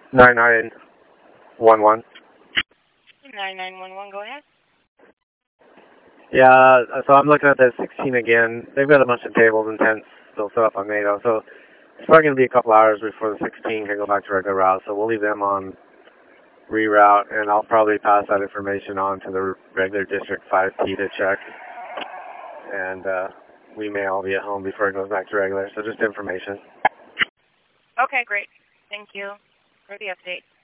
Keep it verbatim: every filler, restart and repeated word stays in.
nine nine one one. nine nine one one, go ahead. Yeah, so I'm looking at the sixteen again. They've got a bunch of tables and tents still set up on NATO, so it's probably going to be a couple hours before the sixteen can go back to regular route, so we'll leave them on reroute, and I'll probably pass that information on to the regular District five P to check, and uh, we may all be at home before it goes back to regular, so just information. Okay, great. Thank you for the update.